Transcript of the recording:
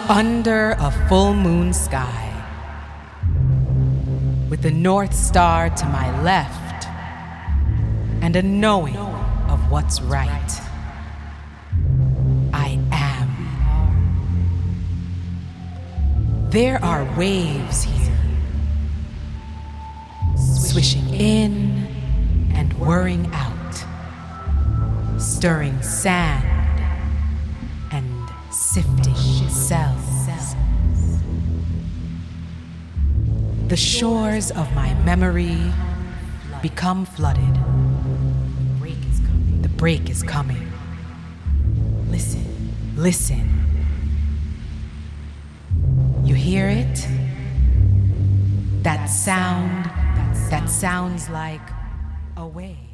Under a full moon sky, with the North Star to my left, and a knowing of what's right, I am. There are waves here, swishing in and whirring out, stirring sand and sifting cells. The shores of my memory become flooded. The break is coming. Listen, listen. You hear it? That sound that sounds like a wave.